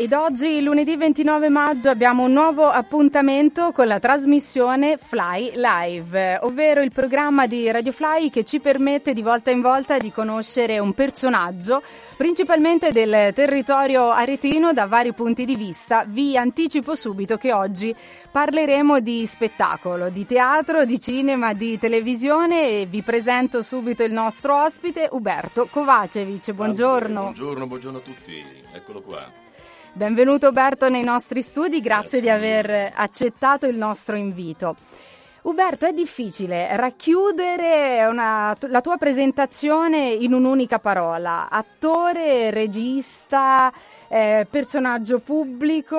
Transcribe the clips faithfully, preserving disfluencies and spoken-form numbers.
Ed oggi, lunedì ventinove maggio, abbiamo un nuovo appuntamento con la trasmissione Fly Live, ovvero il programma di Radio Fly che ci permette di volta in volta di conoscere un personaggio, principalmente del territorio aretino, da vari punti di vista. Vi anticipo subito che oggi parleremo di spettacolo, di teatro, di cinema, di televisione e vi presento subito il nostro ospite, Uberto Kovacevic. Buongiorno. Buongiorno, buongiorno a tutti, eccolo qua. Benvenuto Uberto nei nostri studi, grazie, grazie di aver accettato il nostro invito. Uberto, è difficile racchiudere una, la tua presentazione in un'unica parola: attore, regista, eh, personaggio pubblico.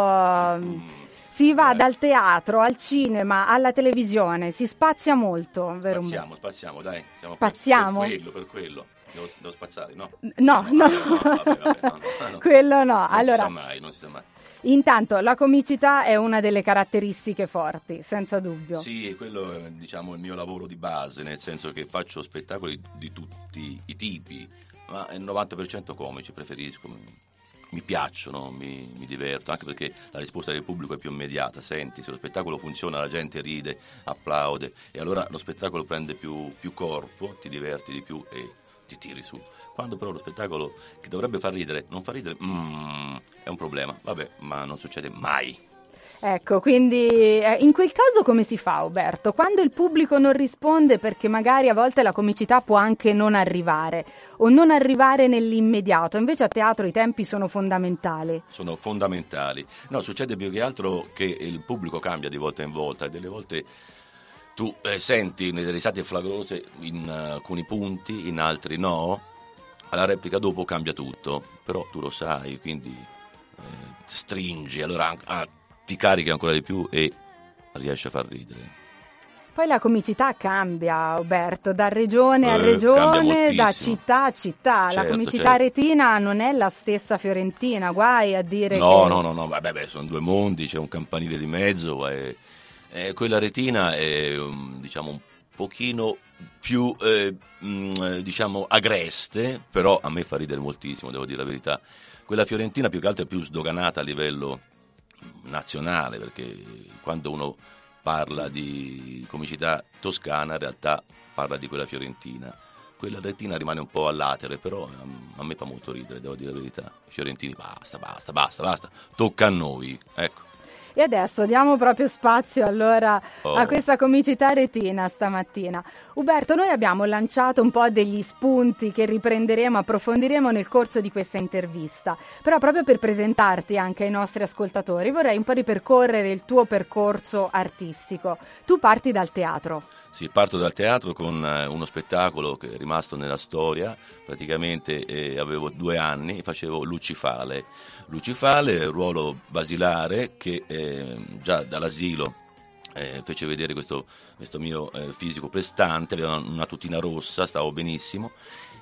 Mm. Si va dal teatro al cinema alla televisione, si spazia molto, vero? Spaziamo, spaziamo, dai. Siamo Spaziamo? Per, per quello, per quello. Devo, devo spazzare, no? No, no, no. no, vabbè, vabbè, no, no, no. Quello no. Non allora, si sa mai, non si sa mai. Intanto la comicità è una delle caratteristiche forti, senza dubbio. Sì, quello è, diciamo, il mio lavoro di base, nel senso che faccio spettacoli di tutti i tipi, ma il novanta per cento comici preferisco. Mi piacciono, mi, mi diverto, anche perché la risposta del pubblico è più immediata. Senti, se lo spettacolo funziona, la gente ride, applaude, e allora lo spettacolo prende più, più corpo, ti diverti di più e ti tiri su. Quando però lo spettacolo che dovrebbe far ridere non fa ridere, mm, è un problema. Vabbè, ma non succede mai. Ecco, quindi eh, in quel caso come si fa, Uberto? Quando il pubblico non risponde, perché magari a volte la comicità può anche non arrivare o non arrivare nell'immediato, invece a teatro i tempi sono fondamentali. Sono fondamentali. No, succede più che altro che il pubblico cambia di volta in volta e delle volte tu eh, senti delle risate flagrose in uh, alcuni punti, in altri no. Alla replica dopo cambia tutto, però tu lo sai, quindi eh, stringi, allora ah, ti carichi ancora di più e riesci a far ridere. Poi la comicità cambia, Uberto, da regione eh, a regione, da città a città. Certo, la comicità certo. retina non è la stessa fiorentina, guai a dire no, che... No, no, no, vabbè, beh, sono due mondi, c'è un campanile di mezzo e, e quella retina è, diciamo, un pochino più eh, mh, diciamo agreste, però a me fa ridere moltissimo, devo dire la verità. Quella fiorentina più che altro è più sdoganata a livello nazionale, perché quando uno parla di comicità toscana in realtà parla di quella fiorentina. Quella retina rimane un po' all'atere, però a me fa molto ridere, devo dire la verità. I fiorentini, basta, basta, basta, basta, tocca a noi, ecco. E adesso diamo proprio spazio allora oh. a questa comicità retina stamattina. Uberto, noi abbiamo lanciato un po' degli spunti che riprenderemo, approfondiremo nel corso di questa intervista, però proprio per presentarti anche ai nostri ascoltatori vorrei un po' ripercorrere il tuo percorso artistico. Tu parti dal teatro. Sì, parto dal teatro con eh, uno spettacolo che è rimasto nella storia. Praticamente eh, avevo due anni e facevo Lucifale. Lucifale è un ruolo basilare che eh, già dall'asilo eh, fece vedere questo, questo mio eh, fisico prestante, aveva una tutina rossa, stavo benissimo.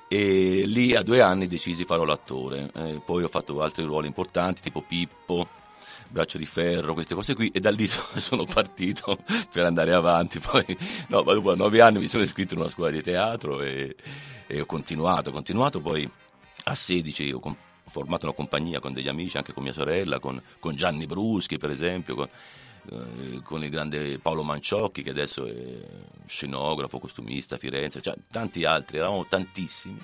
E lì a due anni decisi farò l'attore. Eh, poi ho fatto altri ruoli importanti tipo Pippo, Braccio di ferro, queste cose qui, e da lì sono partito per andare avanti. Poi no, ma dopo nove anni mi sono iscritto in una scuola di teatro e, e ho continuato, ho continuato, poi a sedici ho, com- ho formato una compagnia con degli amici, anche con mia sorella, con, con Gianni Bruschi per esempio, con, eh, con il grande Paolo Manciocchi che adesso è scenografo, costumista a Firenze, cioè tanti altri, eravamo tantissimi,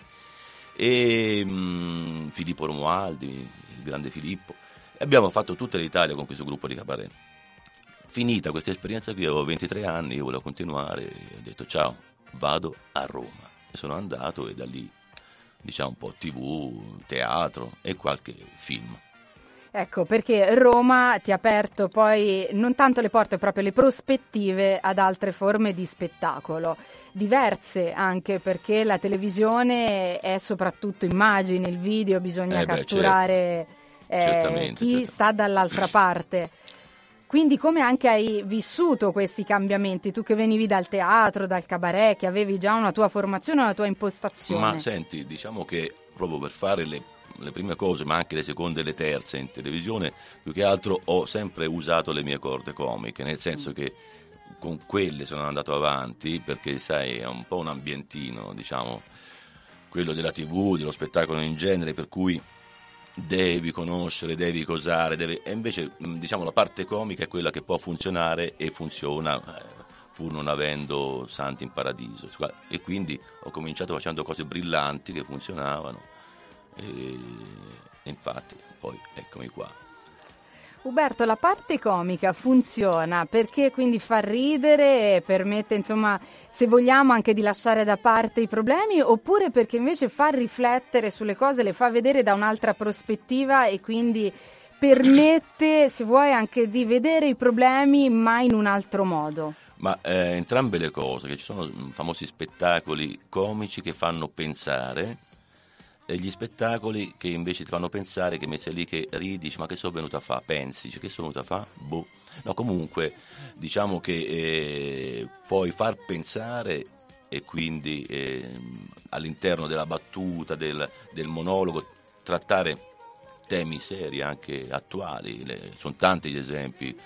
e mh, Filippo Romualdi, il grande Filippo. Abbiamo fatto tutta l'Italia con questo gruppo di cabaret. Finita questa esperienza qui, avevo ventitré anni, io volevo continuare, e ho detto ciao, vado a Roma. E sono andato e da lì, diciamo, un po' tivù, teatro e qualche film. Ecco, perché Roma ti ha aperto poi non tanto le porte, proprio le prospettive ad altre forme di spettacolo, diverse anche perché la televisione è soprattutto immagini, il video, bisogna eh beh, catturare... Certo. Eh, Certamente, chi certamente. sta dall'altra parte. Quindi come anche hai vissuto questi cambiamenti, tu che venivi dal teatro, dal cabaret, che avevi già una tua formazione, una tua impostazione? Ma senti, diciamo che proprio per fare le, le prime cose, ma anche le seconde e le terze in televisione, più che altro ho sempre usato le mie corde comiche, nel senso che con quelle sono andato avanti, perché sai, è un po' un ambientino, diciamo, quello della tivù, dello spettacolo in genere, per cui devi conoscere, devi cosare, devi... e invece diciamo la parte comica è quella che può funzionare e funziona eh, pur non avendo santi in paradiso, e quindi ho cominciato facendo cose brillanti che funzionavano e, e infatti poi eccomi qua. Uberto, la parte comica funziona perché quindi fa ridere e permette, insomma, se vogliamo, anche di lasciare da parte i problemi, oppure perché invece fa riflettere sulle cose, le fa vedere da un'altra prospettiva e quindi permette, se vuoi, anche di vedere i problemi ma in un altro modo? Ma eh, entrambe le cose, che ci sono famosi spettacoli comici che fanno pensare, e gli spettacoli che invece ti fanno pensare, che messi lì che ridi, dici, ma che sono venuta a fa? Pensi, dici, che sono venuta a fa? Boh. No, comunque diciamo che eh, puoi far pensare e quindi eh, all'interno della battuta, del, del monologo, trattare temi seri anche attuali, le, sono tanti gli esempi,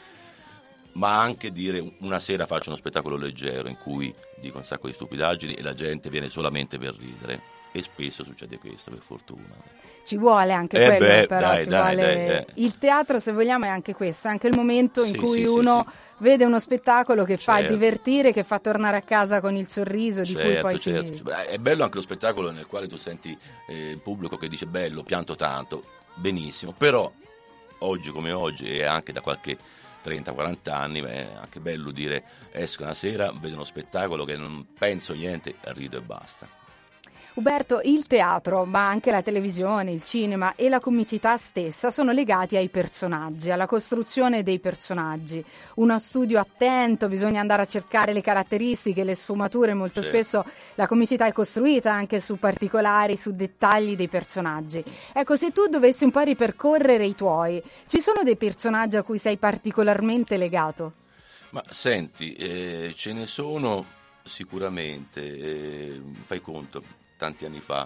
ma anche dire una sera faccio uno spettacolo leggero in cui dico un sacco di stupidaggini e la gente viene solamente per ridere. E spesso succede questo, per fortuna. Ci vuole anche eh quello, beh, però dai, ci dai, vuole... dai, eh. Il teatro, se vogliamo, è anche questo, è anche il momento in sì, cui sì, uno sì, sì. vede uno spettacolo che certo. fa divertire, che fa tornare a casa con il sorriso, di certo, cui poi certo. si... È bello anche lo spettacolo nel quale tu senti eh, il pubblico che dice bello, pianto tanto, benissimo, però oggi come oggi e anche da qualche trenta quaranta anni è anche bello dire esco una sera, vedo uno spettacolo che non penso niente, rido e basta. Uberto, il teatro, ma anche la televisione, il cinema e la comicità stessa sono legati ai personaggi, alla costruzione dei personaggi. Uno studio attento, bisogna andare a cercare le caratteristiche, le sfumature, molto certo. spesso la comicità è costruita anche su particolari, su dettagli dei personaggi. Ecco, se tu dovessi un po' ripercorrere i tuoi, ci sono dei personaggi a cui sei particolarmente legato? Ma senti, eh, ce ne sono sicuramente, eh, fai conto, tanti anni fa,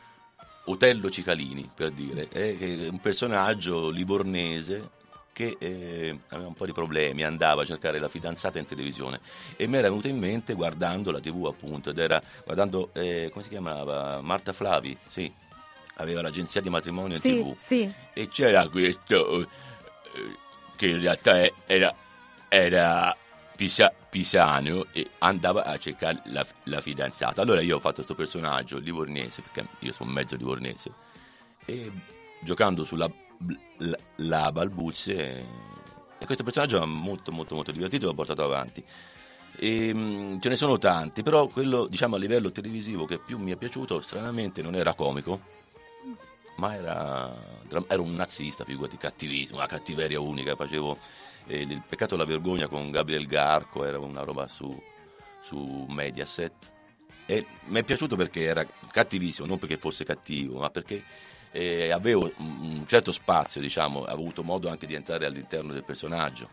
Otello Cicalini, per dire, è un personaggio livornese che eh, aveva un po' di problemi, andava a cercare la fidanzata in televisione e mi era venuto in mente guardando la tivù, appunto, ed era guardando, eh, come si chiamava, Marta Flavi, sì, aveva l'agenzia di matrimonio in sì, tivù sì. E c'era questo eh, che in realtà era, era Pisa, Pisano e andava a cercare la, la fidanzata. Allora io ho fatto questo personaggio livornese, perché io sono mezzo livornese, e giocando sulla la, la balbuzze, e questo personaggio è molto molto molto divertito, l'ho portato avanti. E, mh, ce ne sono tanti, però quello, diciamo, a livello televisivo che più mi è piaciuto, stranamente non era comico, ma era, era un nazista, figurati, cattivissimo, una cattiveria unica. Facevo eh, Il peccato e la vergogna con Gabriel Garco, era una roba su, su Mediaset, e mi è piaciuto perché era cattivissimo, non perché fosse cattivo, ma perché eh, avevo un certo spazio, diciamo, avevo avuto modo anche di entrare all'interno del personaggio,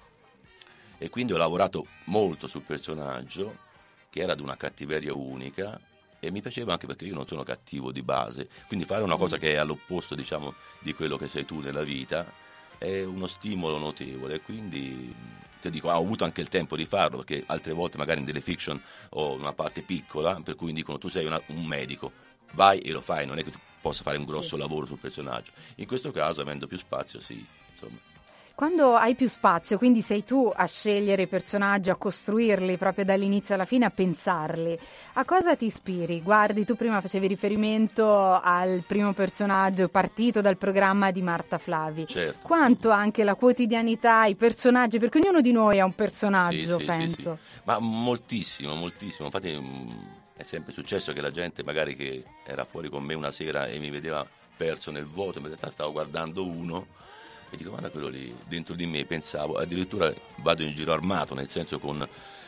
e quindi ho lavorato molto sul personaggio, che era di una cattiveria unica, e mi piaceva anche perché io non sono cattivo di base, quindi fare una cosa che è all'opposto, diciamo, di quello che sei tu nella vita è uno stimolo notevole. Quindi ti dico, ho avuto anche il tempo di farlo, perché altre volte magari in delle fiction ho una parte piccola, per cui mi dicono tu sei una, un medico, vai e lo fai, non è che tu possa fare un grosso sì. lavoro sul personaggio. In questo caso, avendo più spazio, sì, insomma. Quando hai più spazio, quindi sei tu a scegliere i personaggi, a costruirli proprio dall'inizio alla fine, a pensarli, a cosa ti ispiri? Guardi, tu prima facevi riferimento al primo personaggio partito dal programma di Marta Flavi. Certo. Quanto anche la quotidianità, i personaggi, perché ognuno di noi ha un personaggio, sì, sì, penso. Sì, sì. Ma moltissimo, moltissimo. Infatti mh, è sempre successo che la gente magari che era fuori con me una sera e mi vedeva perso nel vuoto, in realtà stavo guardando uno, e dico, guarda quello lì, dentro di me pensavo, addirittura vado in giro armato, nel senso con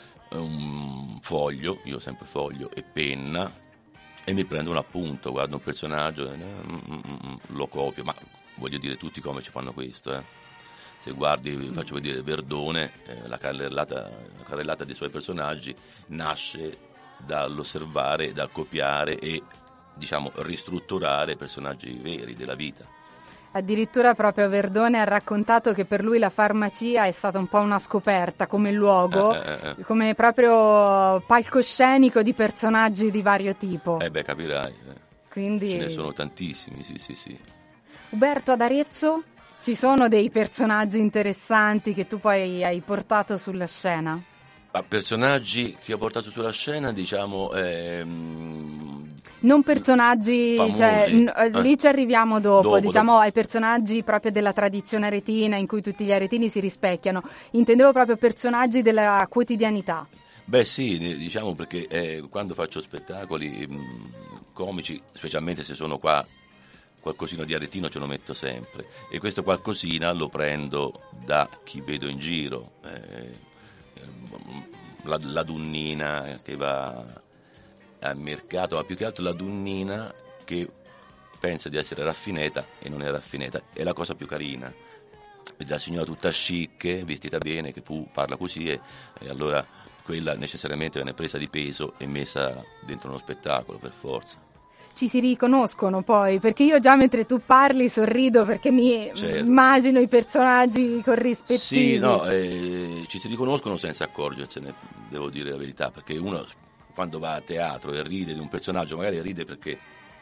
un foglio, io sempre foglio e penna, e mi prendo un appunto, guardo un personaggio, eh, mm, mm, mm, lo copio, ma voglio dire, tutti come ci fanno questo, eh. Se guardi, faccio vedere Verdone, eh, la, carrellata, la carrellata dei suoi personaggi nasce dall'osservare, dal copiare e, diciamo, ristrutturare personaggi veri della vita. Addirittura proprio Verdone ha raccontato che per lui la farmacia è stata un po' una scoperta come luogo, eh, eh, come proprio palcoscenico di personaggi di vario tipo. Eh beh, capirai. Eh. Quindi... Ce ne sono tantissimi, sì, sì, sì. Uberto, ad Arezzo ci sono dei personaggi interessanti che tu poi hai portato sulla scena? A personaggi che ho portato sulla scena, diciamo... Ehm, non personaggi, cioè, n- eh. lì ci arriviamo dopo, dopo diciamo dopo. ai personaggi proprio della tradizione aretina in cui tutti gli aretini si rispecchiano. Intendevo proprio personaggi della quotidianità. Beh sì, diciamo perché eh, quando faccio spettacoli mh, comici, specialmente se sono qua, qualcosina di aretino ce lo metto sempre, e questo qualcosina lo prendo da chi vedo in giro, eh, la, la donnina che va al mercato, ma più che altro la donnina che pensa di essere raffineta e non è raffineta, è la cosa più carina. La signora tutta chic, vestita bene, che pu- parla così, e, e allora quella necessariamente viene presa di peso e messa dentro uno spettacolo per forza. Ci si riconoscono poi, perché io già mentre tu parli sorrido perché mi certo. immagino i personaggi corrispettivi. Sì, no, eh, ci si riconoscono senza accorgersene, devo dire la verità, perché uno quando va a teatro e ride di un personaggio magari ride perché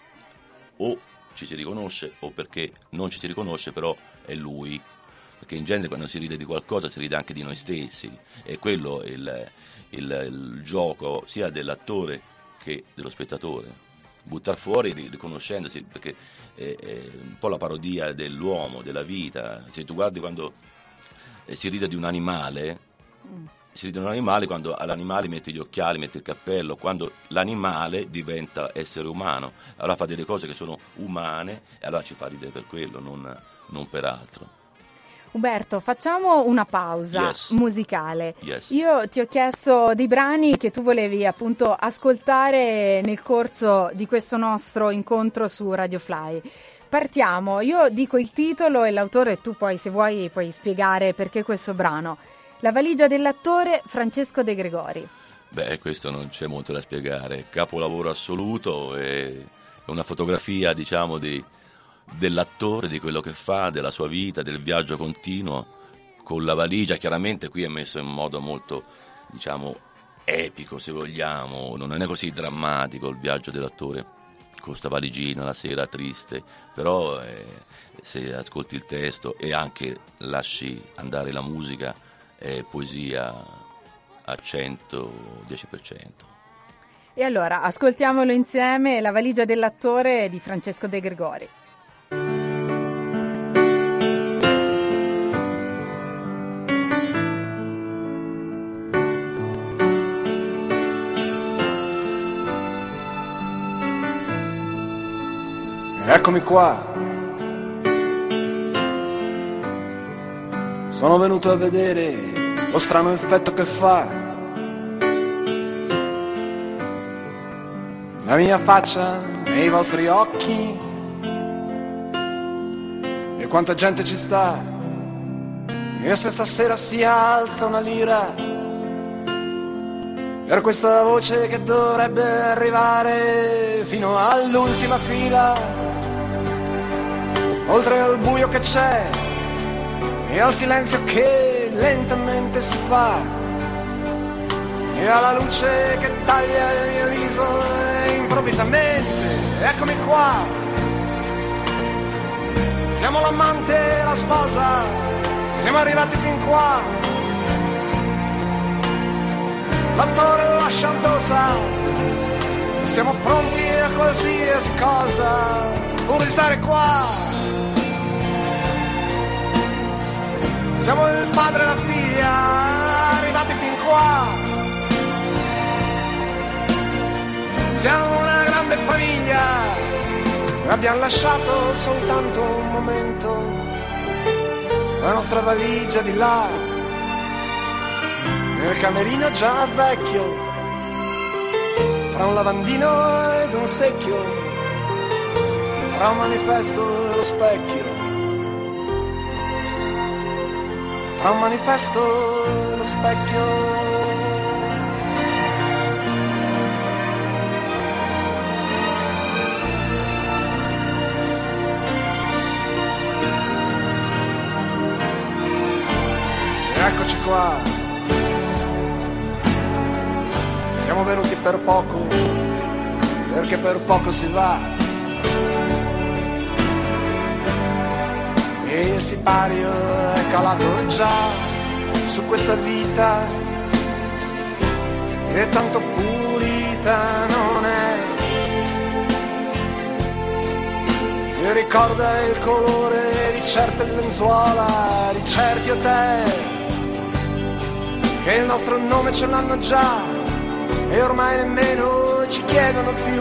o ci si riconosce o perché non ci si riconosce, però è lui, perché in genere quando si ride di qualcosa si ride anche di noi stessi, e quello è il, il, il gioco sia dell'attore che dello spettatore. Buttar fuori riconoscendosi, perché è, è un po' la parodia dell'uomo, della vita. Se tu guardi quando si ride di un animale, mm. si ride di un animale quando all'animale metti gli occhiali, metti il cappello, quando l'animale diventa essere umano, allora fa delle cose che sono umane e allora ci fa ridere per quello, non, non per altro. Uberto, facciamo una pausa yes. musicale. Yes. Io ti ho chiesto dei brani che tu volevi appunto ascoltare nel corso di questo nostro incontro su Radio Fly. Partiamo, io dico il titolo e l'autore, e tu poi se vuoi puoi spiegare perché questo brano. La valigia dell'attore Francesco De Gregori. Beh, questo non c'è molto da spiegare, capolavoro assoluto, è una fotografia, diciamo, di dell'attore, di quello che fa, della sua vita, del viaggio continuo con la valigia. Chiaramente qui è messo in modo molto, diciamo, epico, se vogliamo, non è così drammatico il viaggio dell'attore con sta valigina la sera triste, però eh, se ascolti il testo e anche lasci andare la musica è poesia a centodieci per cento. E allora ascoltiamolo insieme, La valigia dell'attore di Francesco De Gregori. Eccomi qua, sono venuto a vedere lo strano effetto che fa la mia faccia nei vostri occhi, e quanta gente ci sta, e se stasera si alza una lira per questa voce che dovrebbe arrivare fino all'ultima fila, oltre al buio che c'è e al silenzio che lentamente si fa, e alla luce che taglia il mio viso e improvvisamente eccomi qua. Siamo l'amante e la sposa, siamo arrivati fin qua. L'attore lascia dosa, siamo pronti a qualsiasi cosa pur di stare qua. Siamo il padre e la figlia, arrivati fin qua. Siamo una grande famiglia, abbiamo lasciato soltanto un momento la nostra valigia di là, nel camerino già vecchio, tra un lavandino ed un secchio, tra un manifesto e lo specchio, tra un manifesto e lo specchio. Eccoci qua, siamo venuti per poco, perché per poco si va. e il sipario è calato già su questa vita e tanto pulita non è, e ricorda il colore di certe lenzuola, di certi hotel che il nostro nome ce l'hanno già e ormai nemmeno ci chiedono più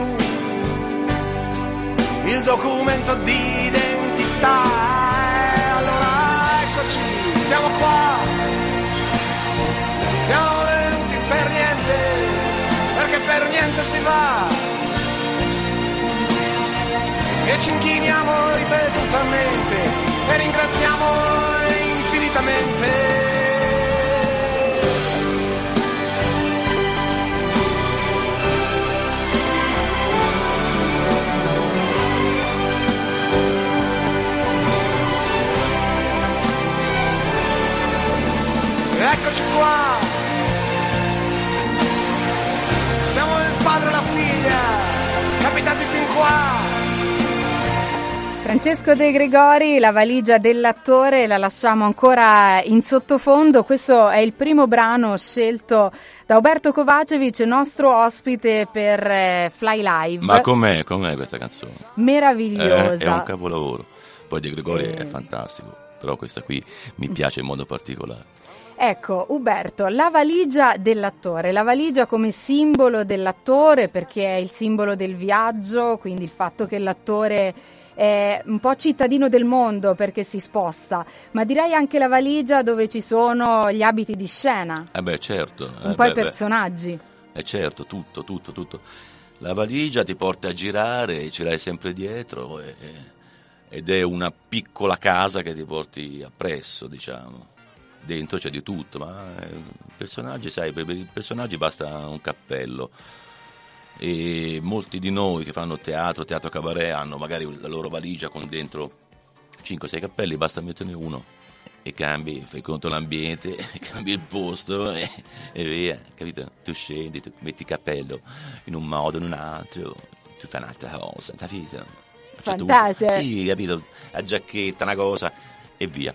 il documento di identità. E allora eccoci, siamo qua, siamo venuti per niente, perché per niente si va, e ci inchiniamo ripetutamente e ringraziamo infinitamente. Eccoci qua, siamo il padre e la figlia, capitati fin qua. Francesco De Gregori, La valigia dell'attore, la lasciamo ancora in sottofondo. Questo è il primo brano scelto da Uberto Kovacevic, nostro ospite per eh, Fly Live. Ma com'è, com'è questa canzone? Meravigliosa. Eh, è un capolavoro. Poi De Gregori eh. è fantastico, però questa qui mi piace in modo particolare. Ecco, Uberto, la valigia dell'attore, la valigia come simbolo dell'attore, perché è il simbolo del viaggio, quindi il fatto che l'attore è un po' cittadino del mondo perché si sposta, ma direi anche la valigia dove ci sono gli abiti di scena. Eh beh, certo. Un eh po' beh, i personaggi. Eh certo, tutto, tutto, tutto. La valigia ti porta a girare, ce l'hai sempre dietro e, ed è una piccola casa che ti porti appresso, diciamo. Dentro c'è di tutto, ma eh, personaggi, sai, per i personaggi basta un cappello. E molti di noi che fanno teatro, teatro cabaret, hanno magari la loro valigia con dentro cinque sei cappelli, basta metterne uno e cambi, fai conto l'ambiente, cambi il posto e, e via, capito? Tu scendi, tu metti il cappello in un modo, in un altro, tu fai un'altra cosa, capito? Fantasia. Sì, capito? La giacchetta, una cosa e via.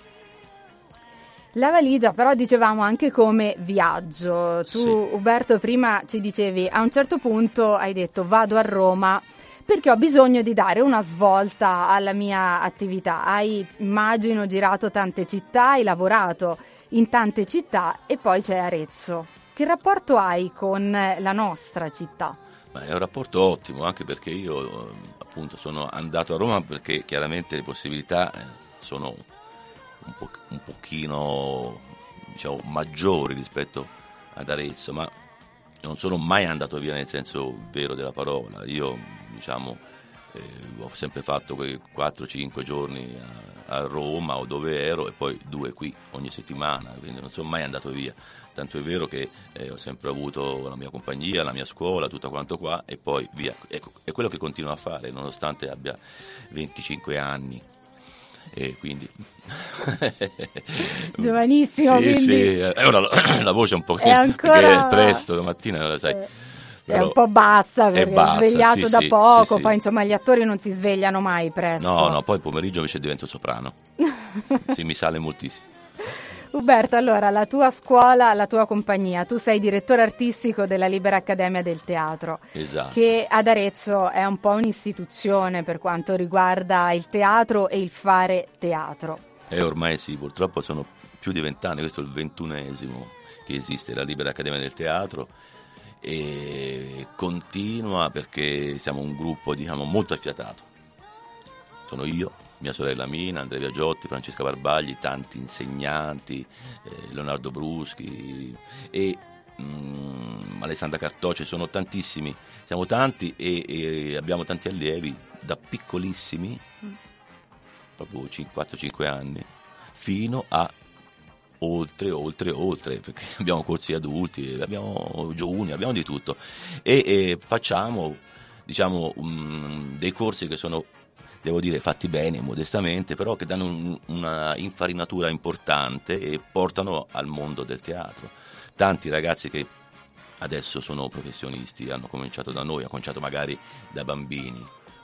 La valigia però dicevamo anche come viaggio. Tu, sì. Uberto, prima ci dicevi, a un certo punto hai detto vado a Roma perché ho bisogno di dare una svolta alla mia attività. Hai, immagino, girato tante città, hai lavorato in tante città e poi c'è Arezzo. Che rapporto hai con la nostra città? Ma è un rapporto ottimo, anche perché io appunto sono andato a Roma perché chiaramente le possibilità sono un, po- un pochino, diciamo, maggiori rispetto ad Arezzo, ma non sono mai andato via nel senso vero della parola. Io, diciamo, eh, ho sempre fatto quei quattro cinque giorni a, a Roma o dove ero e poi due qui ogni settimana, quindi non sono mai andato via. Tanto è vero che eh, ho sempre avuto la mia compagnia, la mia scuola, tutto quanto qua e poi via. Ecco, è quello che continuo a fare nonostante abbia venticinque anni. E quindi giovanissimo, sì, quindi sì, è una, la voce è un po' è ancora perché è presto domattina, sai, eh, però è un po' bassa perché è, bassa, svegliato sì, da sì, poco, sì, sì. Poi insomma gli attori non si svegliano mai presto. No, no, poi il pomeriggio invece divento soprano. Sì, mi sale moltissimo. Uberto, allora, la tua scuola, la tua compagnia, tu sei direttore artistico della Libera Accademia del Teatro, esatto. Che ad Arezzo è un po' un'istituzione per quanto riguarda il teatro e il fare teatro. E ormai sì, purtroppo sono più di vent'anni, questo è il ventunesimo che esiste la Libera Accademia del Teatro e continua perché siamo un gruppo, diciamo, molto affiatato. Sono io, mia sorella Mina, Andrea Viagiotti, Francesca Barbagli, tanti insegnanti, eh, Leonardo Bruschi e mm, Alessandra Cartocci, sono tantissimi, siamo tanti e, e abbiamo tanti allievi da piccolissimi, mm. proprio quattro cinque anni, fino a oltre, oltre, oltre, perché abbiamo corsi adulti, abbiamo giovani, abbiamo di tutto e, e facciamo, diciamo, um, dei corsi che sono, devo dire, fatti bene, modestamente, però che danno un, una infarinatura importante e portano al mondo del teatro. Tanti ragazzi che adesso sono professionisti, hanno cominciato da noi, hanno cominciato magari da bambini,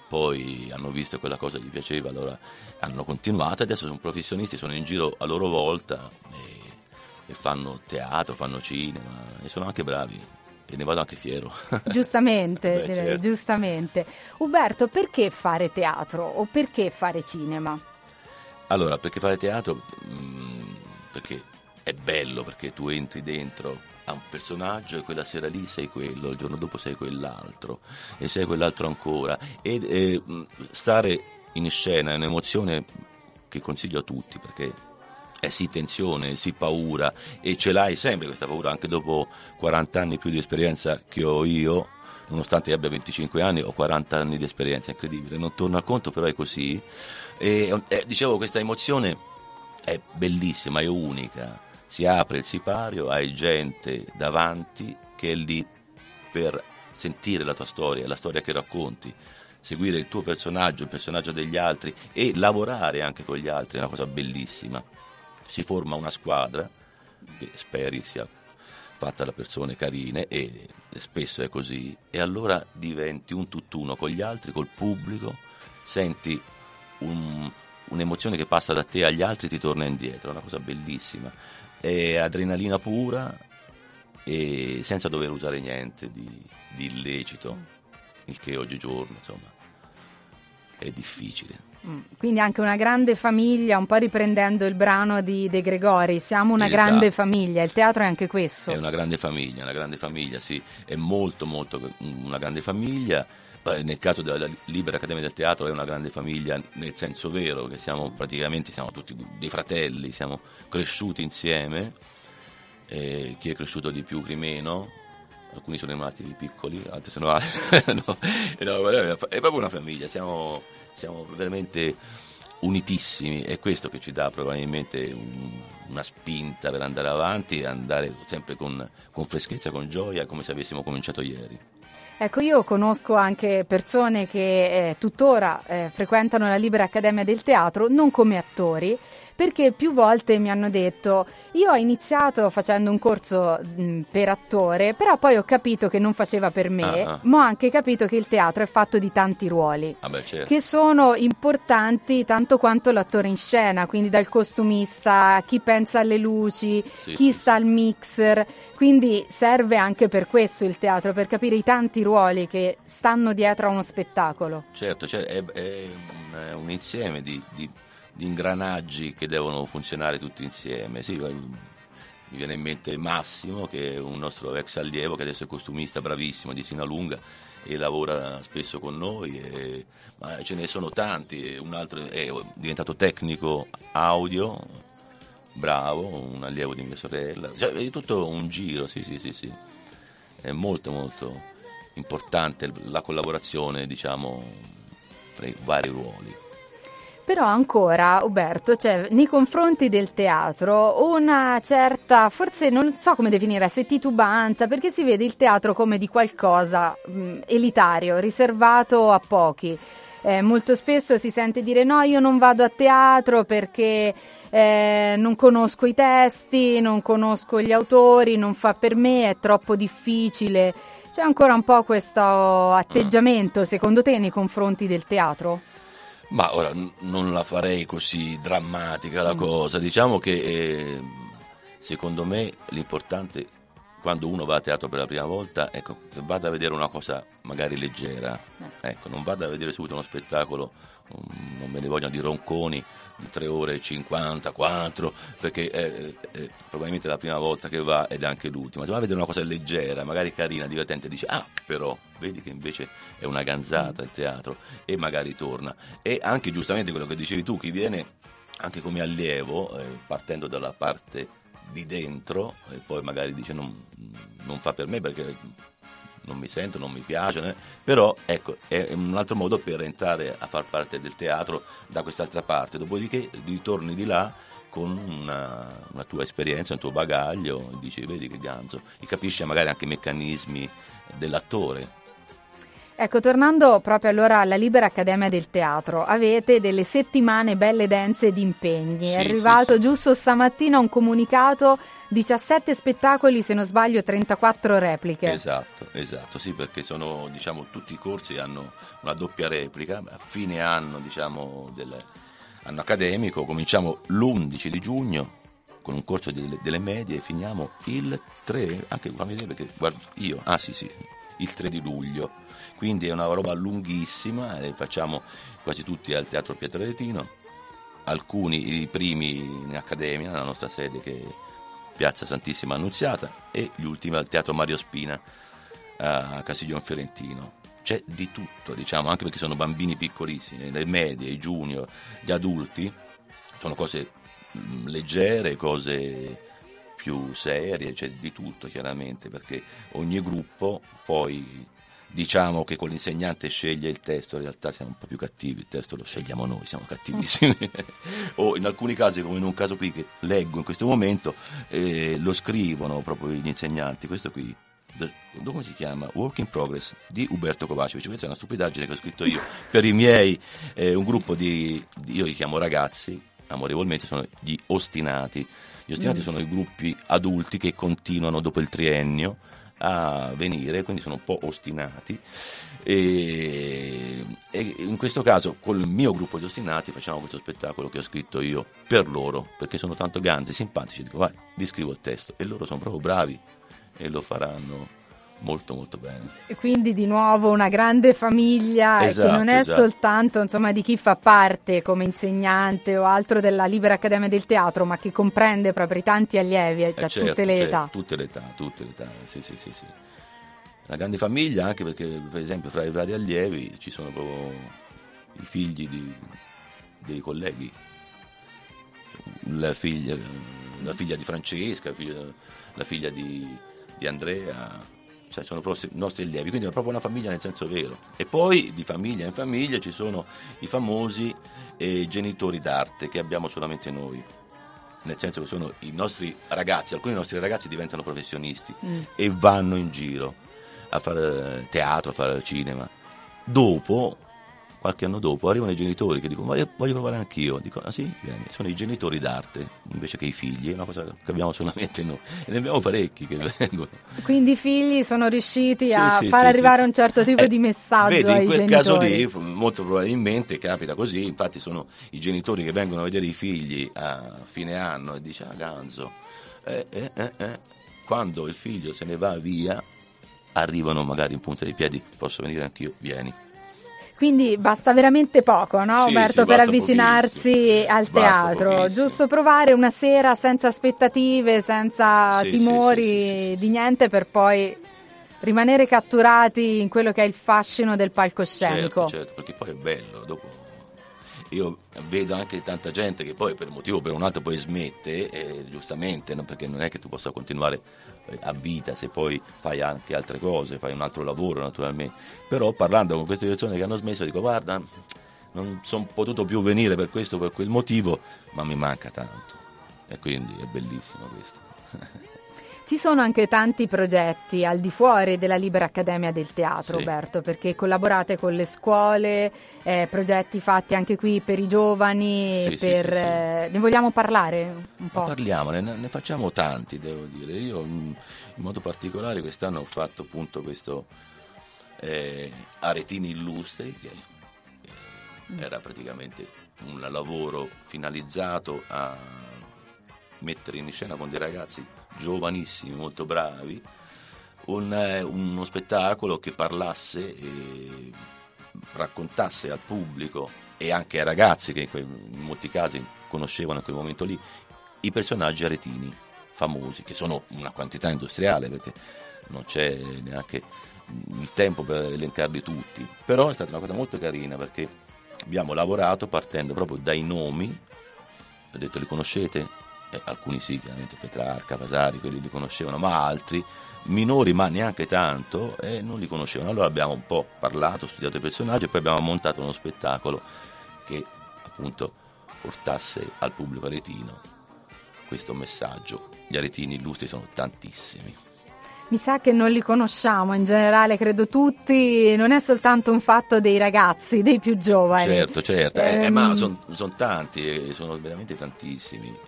poi hanno visto che quella cosa gli piaceva, allora hanno continuato, adesso sono professionisti, sono in giro a loro volta e, e fanno teatro, fanno cinema e sono anche bravi e ne vado anche fiero. Giustamente, Beh, direi, certo. giustamente. Uberto, perché fare teatro o perché fare cinema? Allora, perché fare teatro? Mm, perché è bello, perché tu entri dentro a un personaggio e quella sera lì sei quello, il giorno dopo sei quell'altro e sei quell'altro ancora e, e stare in scena è un'emozione che consiglio a tutti, perché è sì tensione, sì paura, e ce l'hai sempre questa paura anche dopo quaranta anni più di esperienza che ho io, nonostante io abbia venticinque anni ho quaranta anni di esperienza, incredibile, non torno al conto, però è così. E, e dicevo, questa emozione è bellissima, è unica. Si apre il sipario, hai gente davanti che è lì per sentire la tua storia, la storia che racconti, seguire il tuo personaggio, il personaggio degli altri e lavorare anche con gli altri, è una cosa bellissima. Si forma una squadra che speri sia fatta da persone carine e spesso è così, e allora diventi un tutt'uno con gli altri, col pubblico, senti un, un'emozione che passa da te agli altri, ti torna indietro, è una cosa bellissima. È adrenalina pura e senza dover usare niente di, di illecito, il che oggigiorno insomma è difficile. Quindi anche una grande famiglia, un po' riprendendo il brano di De Gregori, siamo una Esatto. grande famiglia, il teatro è anche questo. È una grande famiglia, una grande famiglia, sì, è molto molto una grande famiglia. Nel caso della Libera Accademia del Teatro è una grande famiglia nel senso vero, che siamo praticamente siamo tutti dei fratelli, siamo cresciuti insieme, eh, chi è cresciuto di più, chi meno, alcuni sono rimasti piccoli, altri sono no, no, è proprio una famiglia, siamo, siamo veramente unitissimi, è questo che ci dà probabilmente un, una spinta per andare avanti e andare sempre con, con freschezza, con gioia, come se avessimo cominciato ieri. Ecco, io conosco anche persone che eh, tuttora eh, frequentano la Libera Accademia del Teatro, non come attori, perché più volte mi hanno detto: io ho iniziato facendo un corso mh, per attore, però poi ho capito che non faceva per me, ah, ah. ma ho anche capito che il teatro è fatto di tanti ruoli, ah beh, certo. che sono importanti tanto quanto l'attore in scena, quindi dal costumista, chi pensa alle luci, sì, chi sì. sta al mixer, quindi serve anche per questo il teatro, per capire i tanti ruoli che stanno dietro a uno spettacolo. Certo, cioè è, è, un, è un insieme di, di, di ingranaggi che devono funzionare tutti insieme. Sì, mi viene in mente Massimo, che è un nostro ex allievo, che adesso è costumista bravissimo di Sinalunga e lavora spesso con noi, e, ma ce ne sono tanti. Un altro è diventato tecnico audio, bravo, un allievo di mia sorella, cioè è tutto un giro, sì sì sì sì, è molto molto importante la collaborazione, diciamo, fra i vari ruoli. Però ancora, Uberto, c'è nei confronti del teatro una certa, forse non so come definire, se titubanza, perché si vede il teatro come di qualcosa mh, elitario, riservato a pochi. Eh, molto spesso si sente dire: no, io non vado a teatro perché eh, non conosco i testi, non conosco gli autori, non fa per me, è troppo difficile. C'è ancora un po' questo atteggiamento, secondo te, nei confronti del teatro? Ma ora n- non la farei così drammatica la mm. cosa, diciamo che eh, secondo me l'importante quando uno va a teatro per la prima volta, ecco, che vada a vedere una cosa magari leggera, ecco, non vada a vedere subito uno spettacolo, um, non me ne vogliono di ronconi di tre ore e cinquanta, quattro, perché è, è probabilmente la prima volta che va ed è anche l'ultima. Se va a vedere una cosa leggera, magari carina, divertente, dice: ah, però vedi che invece è una ganzata il teatro, e magari torna. E anche giustamente quello che dicevi tu, chi viene anche come allievo, eh, partendo dalla parte di dentro, e poi magari dice non, non fa per me perché non mi sento, non mi piace, né? Però ecco, è un altro modo per entrare a far parte del teatro da quest'altra parte, dopodiché ritorni di là con una, una tua esperienza, un tuo bagaglio, e dici: vedi che ganzo, e capisci magari anche i meccanismi dell'attore. Ecco, tornando proprio allora alla Libera Accademia del Teatro, avete delle settimane belle dense di impegni. Sì, è arrivato sì, sì. giusto stamattina un comunicato diciassette spettacoli, se non sbaglio trentaquattro repliche. Esatto, esatto, sì, perché sono, diciamo, tutti i corsi hanno una doppia replica. A fine anno, diciamo, del anno accademico cominciamo l'undici di giugno con un corso delle, delle medie e finiamo il tre, anche fammi vedere perché guardo io, ah sì sì, il tre di luglio, quindi è una roba lunghissima e facciamo quasi tutti al Teatro Pietro Aretino, alcuni i primi in accademia, nella nostra sede che è Piazza Santissima Annunziata, e gli ultimi al Teatro Mario Spina a Castiglion Fiorentino. C'è di tutto, diciamo, anche perché sono bambini piccolissimi, le medie, i junior, gli adulti, sono cose leggere, cose più serie, c'è di tutto chiaramente, perché ogni gruppo poi, diciamo che con l'insegnante sceglie il testo, in realtà siamo un po' più cattivi, il testo lo scegliamo noi, siamo cattivissimi. O in alcuni casi, come in un caso qui che leggo in questo momento, eh, lo scrivono proprio gli insegnanti, questo qui, come si chiama? Work in Progress di Uberto Kovacevic. Questa è una stupidaggine che ho scritto io per i miei, eh, un gruppo di, di, io li chiamo ragazzi, amorevolmente sono gli ostinati. Gli ostinati mm. sono i gruppi adulti che continuano dopo il triennio a venire, quindi sono un po' ostinati, e, e in questo caso col mio gruppo di ostinati facciamo questo spettacolo che ho scritto io per loro, perché sono tanto ganzi, simpatici, dico vai, vi scrivo il testo, e loro sono proprio bravi e lo faranno molto molto bene. E quindi di nuovo una grande famiglia, esatto, che non è esatto. soltanto, insomma, di chi fa parte come insegnante o altro della Libera Accademia del Teatro, ma che comprende proprio i tanti allievi eh, da certo, tutte le certo, età. Tutte le età, tutte le età, sì sì sì sì. Una grande famiglia, anche perché per esempio fra i vari allievi ci sono proprio i figli di, dei colleghi, la figlia, la figlia di Francesca, la figlia, la figlia di, di Andrea, cioè sono proprio i nostri allievi, quindi è proprio una famiglia nel senso vero. E poi di famiglia in famiglia ci sono i famosi eh, genitori d'arte che abbiamo solamente noi, nel senso che sono i nostri ragazzi, alcuni dei nostri ragazzi diventano professionisti mm. e vanno in giro a fare teatro, a fare cinema. Dopo, qualche anno dopo, arrivano i genitori che dicono voglio, voglio provare anch'io. Dico, ah sì, vieni. Sono i genitori d'arte invece che i figli, è una cosa che abbiamo solamente noi, e ne abbiamo parecchi che vengono. Quindi i figli sono riusciti sì, a sì, far sì, arrivare sì, un certo tipo eh, di messaggio vedi, ai in quel genitori. caso lì molto probabilmente capita così, infatti sono i genitori che vengono a vedere i figli a fine anno e dice ah Ganzo, eh, eh, eh, eh. quando il figlio se ne va via arrivano magari in punta dei piedi, posso venire anch'io, vieni. Quindi basta veramente poco, no, sì, Umberto, sì, per avvicinarsi pochissimo. al teatro, giusto provare una sera senza aspettative, senza sì, timori sì, sì, sì, sì, di niente, per poi rimanere catturati in quello che è il fascino del palcoscenico. Certo, certo, perché poi è bello, dopo io vedo anche tanta gente che poi per un motivo o per un altro poi smette, eh, giustamente, no? Perché non è che tu possa continuare a vita se poi fai anche altre cose, fai un altro lavoro naturalmente, però parlando con queste persone che hanno smesso dico guarda, non sono potuto più venire per questo, per quel motivo, ma mi manca tanto, e quindi è bellissimo questo. Ci sono anche tanti progetti al di fuori della Libera Accademia del Teatro, sì. Umberto, perché collaborate con le scuole, eh, progetti fatti anche qui per i giovani, sì, per, sì, sì, sì. Eh, ne vogliamo parlare un po'? Ma parliamo, ne, ne facciamo tanti, devo dire. Io in modo particolare quest'anno ho fatto appunto questo eh, Aretini Illustri, che eh, era praticamente un lavoro finalizzato a mettere in scena con dei ragazzi giovanissimi, molto bravi, un, eh, uno spettacolo che parlasse e raccontasse al pubblico e anche ai ragazzi che in, quei, in molti casi conoscevano in quel momento lì i personaggi aretini famosi, che sono una quantità industriale perché non c'è neanche il tempo per elencarli tutti, però è stata una cosa molto carina perché abbiamo lavorato partendo proprio dai nomi. Ho detto li conoscete? Eh, alcuni sì, chiaramente Petrarca, Vasari, quelli li conoscevano, ma altri minori, ma neanche tanto, e eh, non li conoscevano. Allora abbiamo un po' parlato, studiato i personaggi e poi abbiamo montato uno spettacolo che appunto portasse al pubblico aretino questo messaggio. Gli aretini illustri sono tantissimi. Mi sa che non li conosciamo, in generale credo tutti, non è soltanto un fatto dei ragazzi, dei più giovani. Certo, certo, eh, eh, ma sono son tanti, sono veramente tantissimi.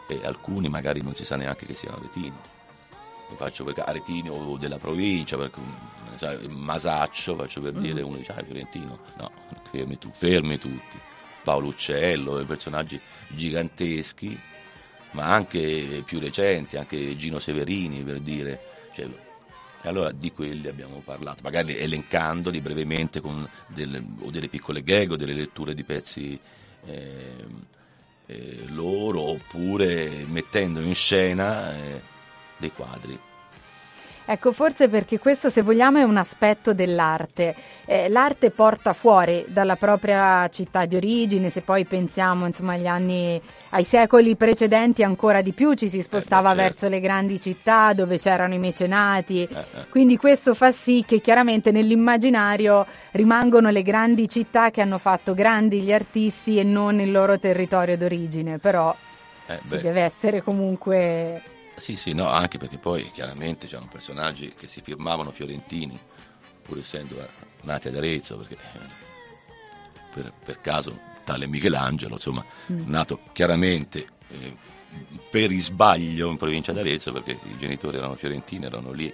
e alcuni magari non si sa neanche che siano aretini. Mi faccio per aretini o della provincia, perché sai, Masaccio, faccio per mm. dire, uno dice ah, è fiorentino, no, fermi tu, fermi tutti. Paolo Uccello, personaggi giganteschi, ma anche più recenti, anche Gino Severini, per dire, cioè, e allora di quelli abbiamo parlato, magari elencandoli brevemente con delle, o delle piccole gag o delle letture di pezzi eh, eh, loro, oppure mettendo in scena eh, dei quadri. Ecco, forse perché questo, se vogliamo, è un aspetto dell'arte. Eh, l'arte porta fuori dalla propria città di origine, se poi pensiamo insomma agli anni, ai secoli precedenti ancora di più ci si spostava eh beh, certo. verso le grandi città dove c'erano i mecenati, eh, eh. quindi questo fa sì che chiaramente nell'immaginario rimangono le grandi città che hanno fatto grandi gli artisti e non il loro territorio d'origine, però eh si deve essere comunque... Sì, sì, no, anche perché poi chiaramente c'erano personaggi che si firmavano fiorentini, pur essendo nati ad Arezzo, perché per, per caso tale Michelangelo, insomma, mm. nato chiaramente eh, per sbaglio in provincia d'Arezzo, perché i genitori erano fiorentini, erano lì,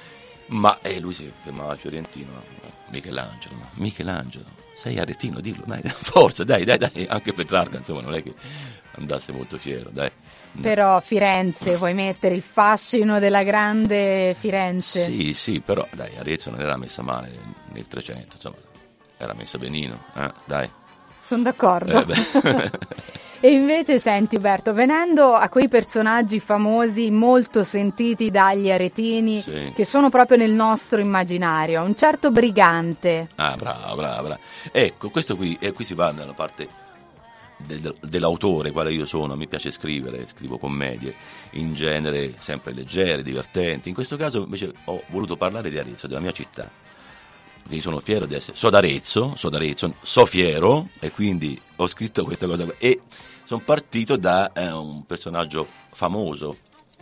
ma eh, lui si firmava fiorentino, Michelangelo, ma Michelangelo, sei aretino, dillo, dai, forza, dai, dai, dai, anche Petrarca, insomma, non è che andasse molto fiero, dai. Però Firenze, vuoi mettere il fascino della grande Firenze? Sì, sì, però dai, Arezzo non era messa male nel trecento, insomma, era messa benino, eh, dai. Sono d'accordo. Eh, e invece, senti Uberto, venendo a quei personaggi famosi molto sentiti dagli aretini, sì. che sono proprio nel nostro immaginario, un certo Brigante. Ah, brava, brava, brava. Ecco, questo qui, e qui si va nella parte... Del, dell'autore, quale io sono, mi piace scrivere, scrivo commedie in genere sempre leggere, divertenti. In questo caso invece ho voluto parlare di Arezzo, della mia città, perché io sono fiero di essere, so d'Arezzo, so d'Arezzo, so fiero, e quindi ho scritto questa cosa e sono partito da eh, un personaggio famoso,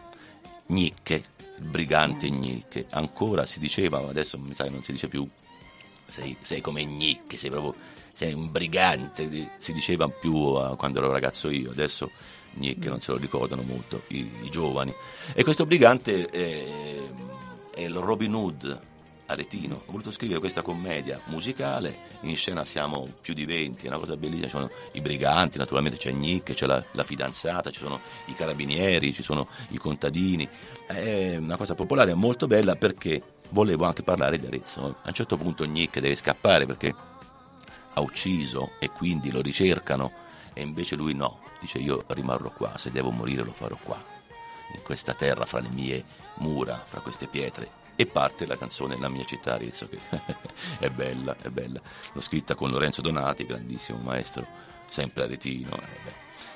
Gnicche, il brigante Gnicche. Ancora si diceva, ma adesso mi sa che non si dice più, sei, sei come Gnicche, sei proprio sei un brigante, si diceva più uh, quando ero ragazzo io, adesso Gnicche non se lo ricordano molto i, i giovani. E questo brigante è, è il Robin Hood aretino. Ho voluto scrivere questa commedia musicale, in scena siamo più di venti, è una cosa bellissima, ci sono i briganti, naturalmente c'è Gnicche, c'è la, la fidanzata, ci sono i carabinieri, ci sono i contadini, è una cosa popolare molto bella, perché volevo anche parlare di Arezzo. A un certo punto Gnicche deve scappare perché ha ucciso e quindi lo ricercano, e invece lui no, dice io rimarrò qua, se devo morire lo farò qua, in questa terra, fra le mie mura, fra queste pietre. E parte la canzone La mia città Arezzo, che è bella, è bella, l'ho scritta con Lorenzo Donati, grandissimo maestro, sempre aretino, eh,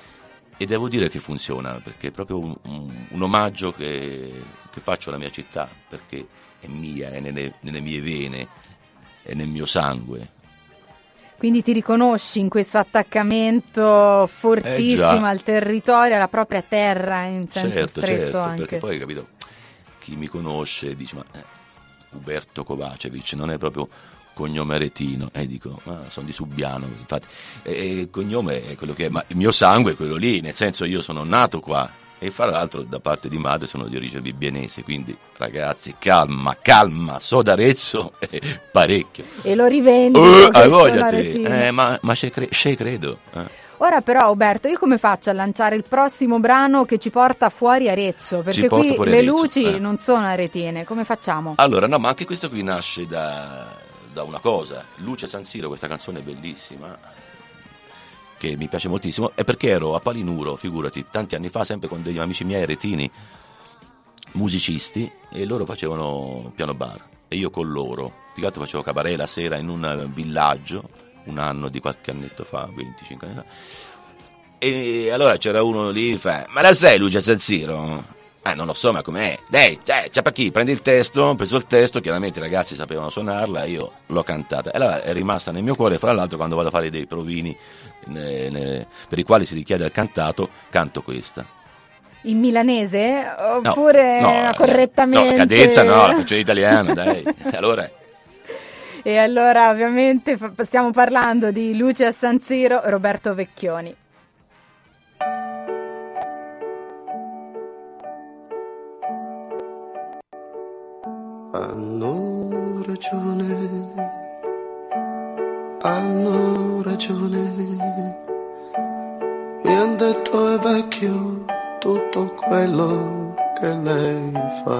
e devo dire che funziona, perché è proprio un, un, un omaggio che, che faccio alla mia città, perché è mia, è nelle, nelle mie vene, è nel mio sangue. Quindi ti riconosci in questo attaccamento fortissimo eh al territorio, alla propria terra, in senso certo, stretto certo, anche. Perché poi, capito, chi mi conosce dice, ma eh, Uberto Kovacevic non è proprio cognome aretino, e eh, dico, ma sono di Subiano, infatti, e il cognome è quello che è, ma il mio sangue è quello lì, nel senso io sono nato qua, e fra l'altro da parte di madre sono di origine bibbienese, quindi ragazzi calma, calma, so d'Arezzo eh, parecchio. E lo rivendico, uh, hai voglia te, eh, ma, ma c'è cre- credo. Eh. Ora però Uberto, io come faccio a lanciare il prossimo brano che ci porta fuori Arezzo? Perché qui le Arezzo, luci eh. non sono aretine, come facciamo? Allora no, ma anche questo qui nasce da, da una cosa, Luce San Siro, questa canzone è bellissima, che mi piace moltissimo, è perché ero a Palinuro, figurati, tanti anni fa, sempre con degli amici miei aretini, musicisti, e loro facevano piano bar, e io con loro, più che altro facevo cabaret la sera in un villaggio, un anno di qualche annetto fa, venticinque anni fa, e allora c'era uno lì, fa, ma la sai Luce San Siro? Eh, non lo so, ma com'è? Dai, cioè, c'è per chi? Prendi il testo, ho preso il testo, chiaramente i ragazzi sapevano suonarla, io l'ho cantata, e allora è rimasta nel mio cuore, fra l'altro quando vado a fare dei provini ne, ne, per i quali si richiede il cantato, canto questa. In milanese? Oppure no, no, correttamente? No, la cadenza no, la faccio in italiano, dai, allora... E allora ovviamente stiamo parlando di Luce a San Siro, Roberto Vecchioni. ragione, hanno ragione. Mi han detto è vecchio tutto quello che lei fa.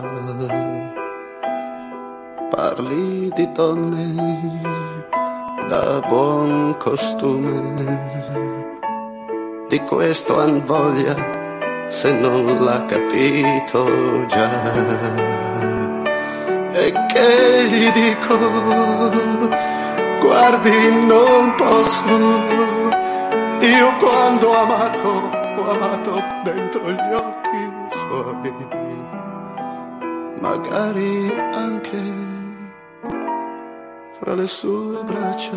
Parli di donne da buon costume, di questo han voglia se non l'ha capito già. E che gli dico, guardi non posso, io quando ho amato, ho amato dentro gli occhi suoi, magari anche fra le sue braccia,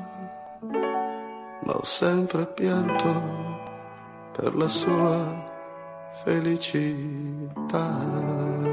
ma ho sempre pianto per la sua felicità.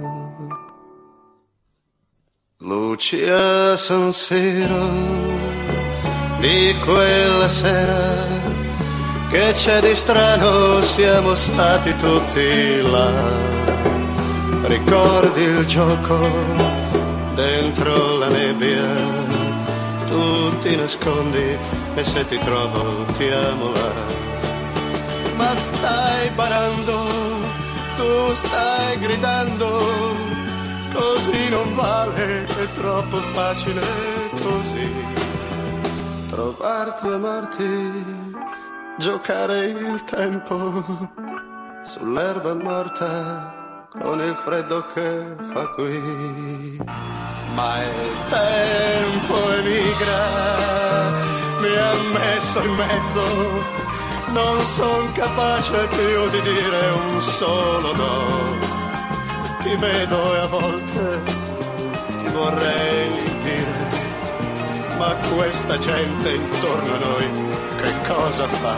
Lucia San Siro, di quella sera, che c'è di strano, siamo stati tutti là. Ricordi il gioco dentro la nebbia, tu ti nascondi e se ti trovo ti amo là. Ma stai barando, tu stai gridando, così non vale, è troppo facile così. Trovarti, amarti, giocare il tempo sull'erba morta con il freddo che fa qui. Ma il tempo emigra, mi ha messo in mezzo, non son capace più di dire un solo no. Ti vedo e a volte ti vorrei dire, ma questa gente intorno a noi che cosa fa?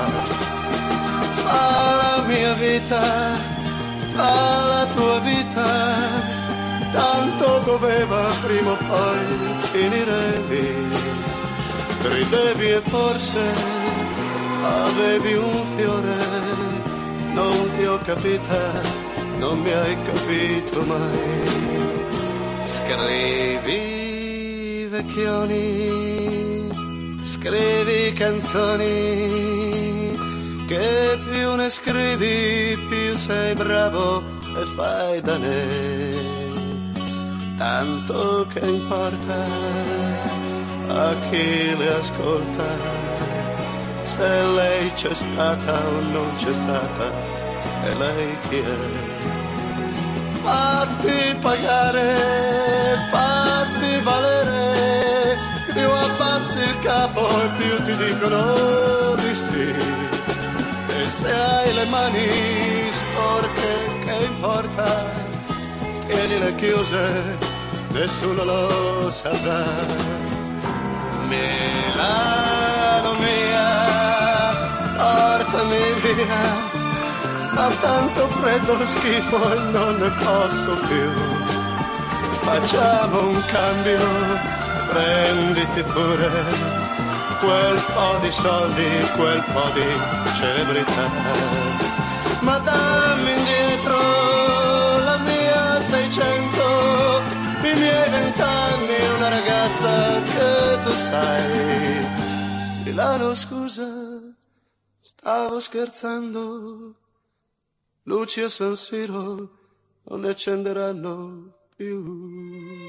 Fa la mia vita, fa la tua vita, tanto doveva prima o poi finire lì. Ridevi e forse avevi un fiore, non ti ho capita, non mi hai capito mai. Scrivi vecchioni, scrivi canzoni, che più ne scrivi più sei bravo e fai da ne. Tanto che importa a chi le ascolta, se lei c'è stata o non c'è stata, e lei chi è? Fatti pagare, fatti valere, più abbassi il capo e più ti dicono di sì. E se hai le mani sporche, che importa? Tienile chiuse, nessuno lo saprà. Milano mia, portami via, ha tanto freddo, schifo e non ne posso più. Facciamo un cambio, prenditi pure quel po' di soldi, quel po' di celebrità. Ma dammi indietro la mia seicento, i miei vent'anni, una ragazza che tu sai. Milano scusa, stavo scherzando. Luci a San Siro non ne accenderanno più.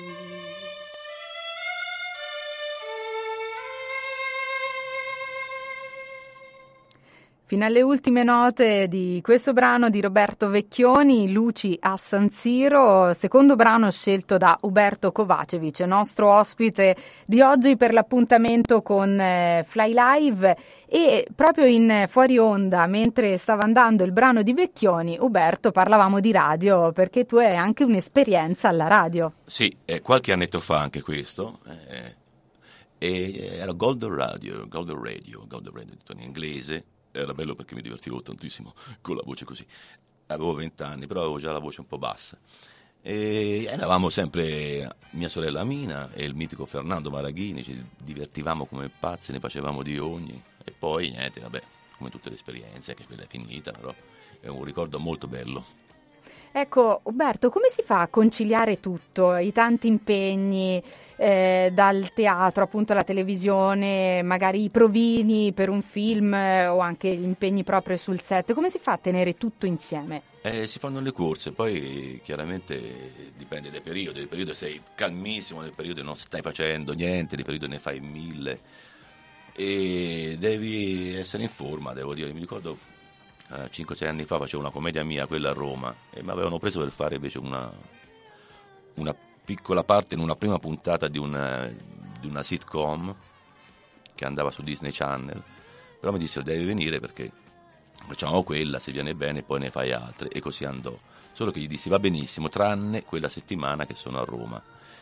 Fino alle ultime note di questo brano di Roberto Vecchioni, Luci a San Siro, secondo brano scelto da Uberto Kovacevic, nostro ospite di oggi per l'appuntamento con eh, Fly Live. E proprio in fuori onda, mentre stava andando il brano di Vecchioni, Uberto, parlavamo di radio, perché tu hai anche un'esperienza alla radio. Sì, eh, qualche annetto fa anche questo, eh, e era Golden Radio, Golden Radio, Golden Radio detto in inglese. Era bello perché mi divertivo tantissimo con la voce così. Avevo vent'anni, però avevo già la voce un po' bassa. E eravamo sempre mia sorella Mina e il mitico Fernando Maraghini, ci divertivamo come pazzi, ne facevamo di ogni. E poi niente, vabbè, come tutte le esperienze, che quella è finita, però è un ricordo molto bello. Ecco, Uberto, come si fa a conciliare tutto, i tanti impegni, eh, dal teatro appunto alla televisione, magari i provini per un film eh, o anche gli impegni proprio sul set? Come si fa a tenere tutto insieme? Eh, si fanno le corse, poi chiaramente dipende dai periodi, nel periodo sei calmissimo, nel periodo non stai facendo niente, nel periodo ne fai mille e devi essere in forma, devo dire. Mi ricordo eh, cinque sei anni fa facevo una commedia mia, quella a Roma, e mi avevano preso per fare invece una, una piccola parte in una prima puntata di una, di una sitcom che andava su Disney Channel, però mi dissero devi venire perché facciamo quella, se viene bene poi ne fai altre, e così andò. Solo che gli dissi va benissimo tranne quella settimana che sono a Roma,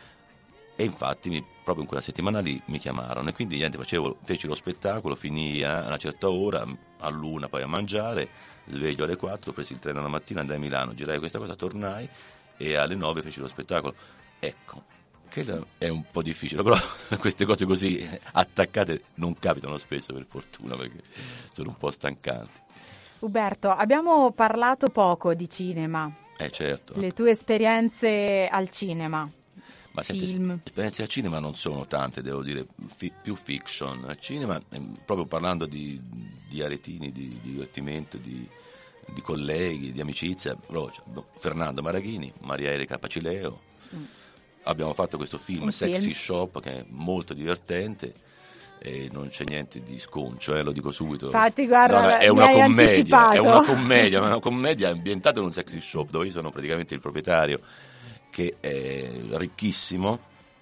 e infatti mi, proprio in quella settimana lì mi chiamarono, e quindi niente, facevo, feci lo spettacolo, finì a una certa ora, all'una poi a mangiare, sveglio alle quattro, presi il treno la mattina, andai a Milano, girai questa cosa, tornai e alle nove feci lo spettacolo. Ecco, che è un po' difficile, però queste cose così attaccate non capitano spesso, per fortuna, perché sono un po' stancanti. Uberto, abbiamo parlato poco di cinema. Eh certo. Le tue esperienze al cinema. Ma senti, film. Esperienze al cinema non sono tante, devo dire, fi, più fiction. Al cinema, proprio parlando di, di aretini, di, di divertimento, di, di colleghi, di amicizia, però, cioè, Fernando Maraghini, Maria Erika Pacileo, mm. abbiamo fatto questo film, Un Sexy film. Shop, che è molto divertente. E non c'è niente di sconcio, eh, lo dico subito. Infatti, guarda, no, no, è mi una hai commedia, anticipato. è una commedia, una commedia ambientata in un sexy shop dove io sono praticamente il proprietario, che è ricchissimo,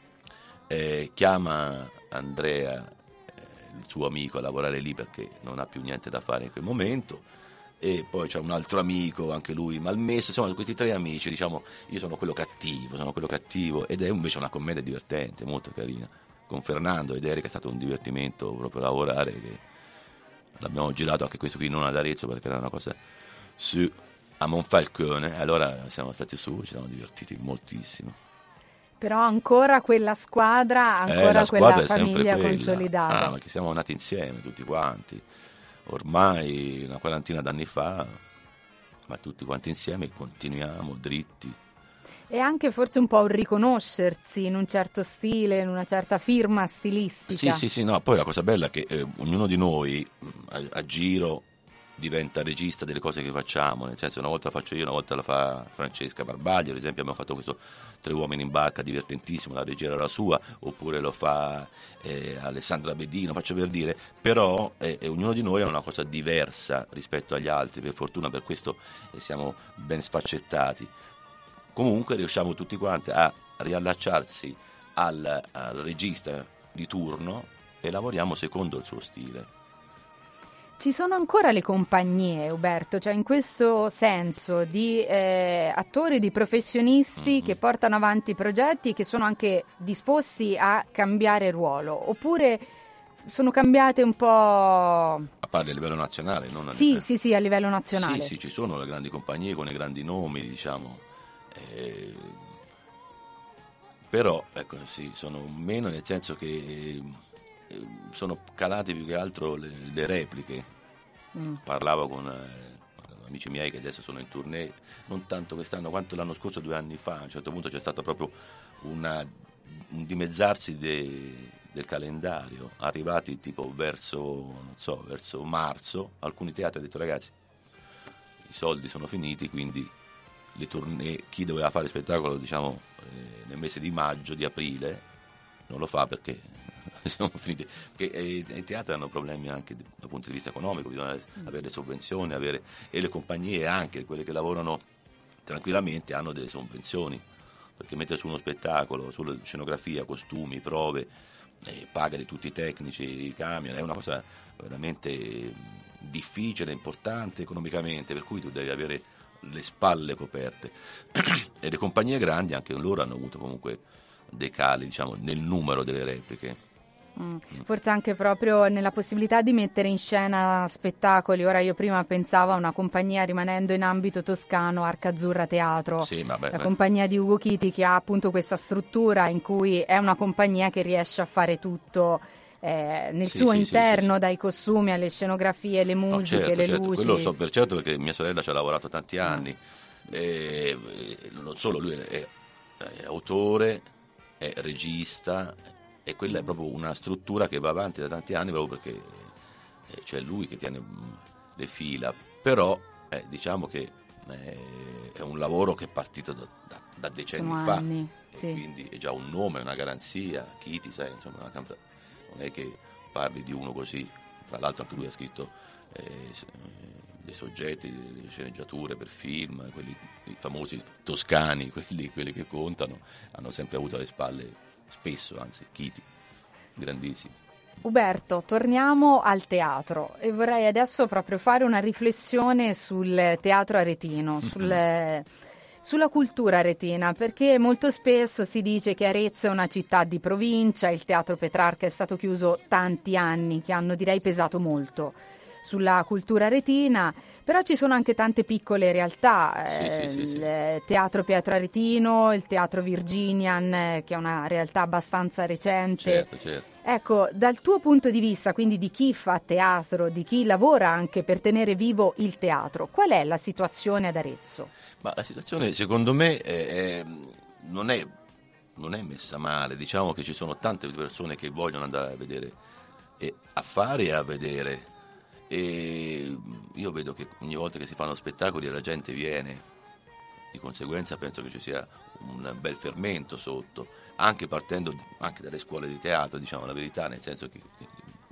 eh, chiama Andrea, eh, il suo amico, a lavorare lì perché non ha più niente da fare in quel momento, e poi c'è un altro amico, anche lui malmesso, insomma questi tre amici, diciamo, io sono quello cattivo, sono quello cattivo, ed è invece una commedia divertente, molto carina. Con Fernando ed Erika è stato un divertimento proprio lavorare, che l'abbiamo girato anche questo qui non ad Arezzo perché era una cosa su a Monfalcone, allora siamo stati su, ci siamo divertiti moltissimo. Però ancora quella squadra, ancora eh, la quella squadra è sempre famiglia quella. consolidata. Ah, ma che siamo nati insieme tutti quanti, ormai una quarantina d'anni fa, ma tutti quanti insieme continuiamo dritti. E anche forse un po' un riconoscersi in un certo stile, in una certa firma stilistica. Sì, sì, sì, no, poi la cosa bella è che eh, ognuno di noi a, a giro diventa regista delle cose che facciamo, nel senso una volta la faccio io, una volta la fa Francesca Barbaglio, ad esempio abbiamo fatto questo Tre uomini in barca divertentissimo, la regia era la sua, oppure lo fa eh, Alessandra Bedino, faccio per dire, però eh, ognuno di noi ha una cosa diversa rispetto agli altri, per fortuna, per questo eh, siamo ben sfaccettati. Comunque riusciamo tutti quanti a riallacciarsi al, al regista di turno e lavoriamo secondo il suo stile. Ci sono ancora le compagnie, Uberto, cioè in questo senso di eh, attori, di professionisti mm-hmm. che portano avanti progetti e che sono anche disposti a cambiare ruolo, oppure sono cambiate un po'... A parte a livello nazionale, non a Sì, livello... sì, sì, a livello nazionale. Sì, sì, ci sono le grandi compagnie con i grandi nomi, diciamo. Eh, però ecco sì, sono meno, nel senso che eh, sono calate più che altro le, le repliche. mm. Parlavo con eh, amici miei che adesso sono in tournée, non tanto quest'anno quanto l'anno scorso, due anni fa. A un certo punto c'è stato proprio una, un dimezzarsi de, del calendario, arrivati tipo verso non so, verso marzo, alcuni teatri hanno detto ragazzi i soldi sono finiti, quindi le tournée, chi doveva fare spettacolo diciamo eh, nel mese di maggio, di aprile, non lo fa perché siamo finiti, perché eh, i teatri hanno problemi anche dal punto di vista economico, bisogna mm. avere le sovvenzioni, avere, e le compagnie anche, quelle che lavorano tranquillamente, hanno delle sovvenzioni, perché mettere su uno spettacolo, sulla scenografia, costumi, prove, eh, pagare tutti i tecnici, i camion, è una cosa veramente difficile, importante economicamente, per cui tu devi avere le spalle coperte. E le compagnie grandi anche loro hanno avuto comunque dei cali, diciamo, nel numero delle repliche. Mm. Forse anche proprio nella possibilità di mettere in scena spettacoli. Ora io prima pensavo a una compagnia, rimanendo in ambito toscano, Arca Azzurra Teatro, sì, vabbè, la beh. compagnia di Ugo Chiti, che ha appunto questa struttura in cui è una compagnia che riesce a fare tutto Eh, nel sì, suo sì, interno, sì, sì. dai costumi alle scenografie, le musiche, no, certo, le certo. luci. Quello so per certo perché mia sorella ci ha lavorato tanti anni, E, non solo, lui è, è autore, è regista, e quella è proprio una struttura che va avanti da tanti anni proprio perché eh, c'è lui che tiene le fila, però eh, diciamo che eh, è un lavoro che è partito da, da, da decenni Sono fa, anni, e sì. quindi è già un nome, una garanzia. Chiti, sai, insomma, una camp- non è che parli di uno così. Tra l'altro anche lui ha scritto eh, dei soggetti, delle sceneggiature per film, quelli i famosi toscani, quelli, quelli che contano, hanno sempre avuto alle spalle, spesso, anzi, Chiti, grandissimi. Uberto, torniamo al teatro e vorrei adesso proprio fare una riflessione sul teatro aretino, sul, sulla cultura aretina, perché molto spesso si dice che Arezzo è una città di provincia, il Teatro Petrarca è stato chiuso tanti anni, che hanno direi pesato molto sulla cultura aretina, però ci sono anche tante piccole realtà, Sì, eh, sì, sì, sì. il Teatro Pietro Aretino, il Teatro Virginian, eh, che è una realtà abbastanza recente. Certo, certo. Ecco, dal tuo punto di vista, quindi di chi fa teatro, di chi lavora anche per tenere vivo il teatro, qual è la situazione ad Arezzo? Ma la situazione secondo me è, è, non, è, non è messa male, diciamo che ci sono tante persone che vogliono andare a vedere, e a fare e a vedere, e io vedo che ogni volta che si fanno spettacoli la gente viene, di conseguenza penso che ci sia un bel fermento sotto, anche partendo anche dalle scuole di teatro, diciamo la verità, nel senso che, che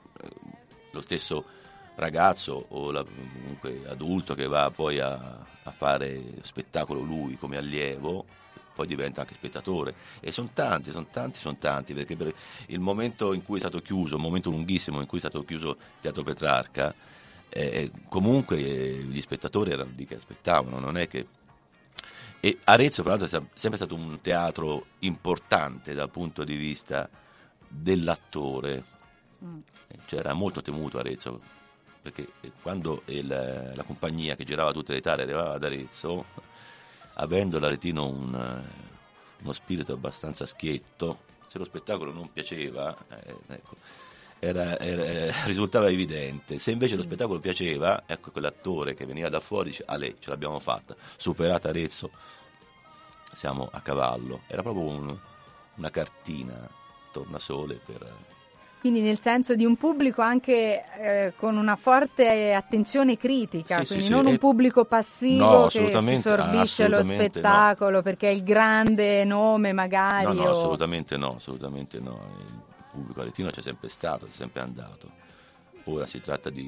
lo stesso ragazzo o la, comunque adulto che va poi a, a fare spettacolo lui come allievo, poi diventa anche spettatore, e sono tanti, sono tanti, sono tanti, perché per il momento in cui è stato chiuso, un momento lunghissimo in cui è stato chiuso il Teatro Petrarca, eh, comunque eh, gli spettatori erano lì che aspettavano, non è che... E Arezzo, fra l'altro, è sempre stato un teatro importante dal punto di vista dell'attore, mm. C'era molto temuto Arezzo, perché quando il, la compagnia che girava tutte le tale arrivava ad Arezzo, avendo l'Aretino un, uno spirito abbastanza schietto, se lo spettacolo non piaceva, eh, ecco, era, era, risultava evidente. Se invece lo spettacolo piaceva, ecco, quell'attore che veniva da fuori dice: a lei, ce l'abbiamo fatta, superata Arezzo, siamo a cavallo. Era proprio un, una cartina tornasole per... Quindi nel senso di un pubblico anche eh, con una forte attenzione critica, sì, quindi sì, non sì, un è... pubblico passivo no, che si sorbisce lo spettacolo no. perché è il grande nome magari. No, no, o... assolutamente no, assolutamente no. Il pubblico aretino c'è sempre stato, c'è sempre andato. Ora si tratta di,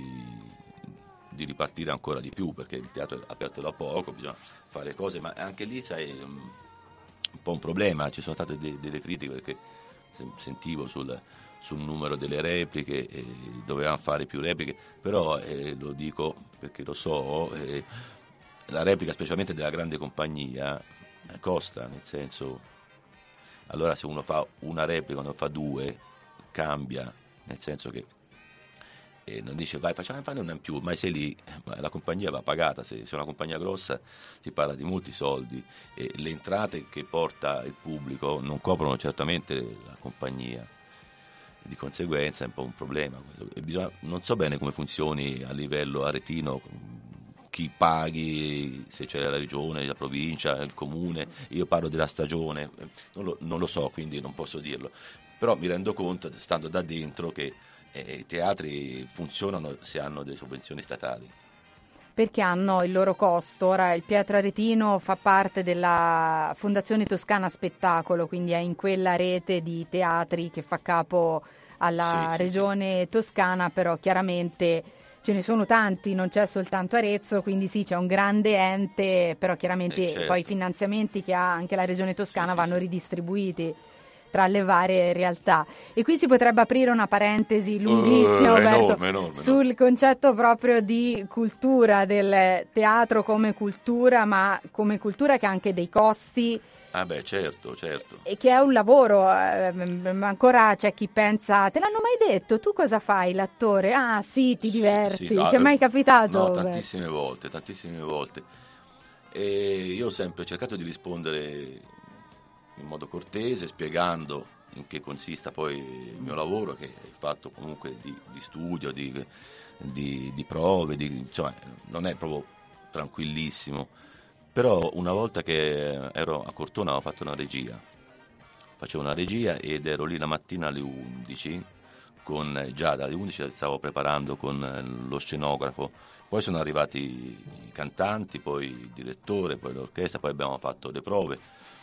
di ripartire ancora di più, perché il teatro è aperto da poco, bisogna fare cose, ma anche lì sai un po' un problema, ci sono state de- delle critiche perché sentivo sul... sul numero delle repliche, eh, dovevamo fare più repliche, però eh, lo dico perché lo so, eh, la replica specialmente della grande compagnia eh, costa, nel senso, allora se uno fa una replica, ne fa due, cambia, nel senso che eh, non dice vai facciamo fare una in più, ma sei lì, la compagnia va pagata, se, se è una compagnia grossa si parla di molti soldi, e le entrate che porta il pubblico non coprono certamente la compagnia. Di conseguenza è un po' un problema. E bisogna, non so bene come funzioni a livello aretino, chi paghi, se c'è la regione, la provincia, il comune. Io parlo della stagione, non lo, non lo so, quindi non posso dirlo, però mi rendo conto, stando da dentro, che eh, i teatri funzionano se hanno delle sovvenzioni statali. Perché hanno il loro costo. Ora il Pietro Aretino fa parte della Fondazione Toscana Spettacolo, quindi è in quella rete di teatri che fa capo alla sì, regione sì, toscana, però chiaramente ce ne sono tanti, non c'è soltanto Arezzo, quindi sì, c'è un grande ente, però chiaramente eh, certo. poi i finanziamenti che ha anche la regione toscana sì, vanno sì, ridistribuiti tra le varie realtà. E qui si potrebbe aprire una parentesi lunghissima, uh, Roberto, enorme, enorme, sul enorme. concetto proprio di cultura, del teatro come cultura, ma come cultura che ha anche dei costi. Ah beh, certo, certo. E che è un lavoro, eh, ancora c'è chi pensa, te l'hanno mai detto, tu cosa fai, l'attore? Ah sì, ti diverti, sì, no, ti è mai capitato? No, tantissime volte, tantissime volte. E io ho sempre cercato di rispondere in modo cortese, spiegando in che consista poi il mio lavoro, che è fatto comunque di, di studio, di, di, di prove, di, insomma, non è proprio tranquillissimo, Però una volta che ero a Cortona avevo fatto una regia, facevo una regia ed ero lì la mattina alle undici, con, già dalle undici stavo preparando con lo scenografo, poi sono arrivati i cantanti, poi il direttore, poi l'orchestra, poi abbiamo fatto le prove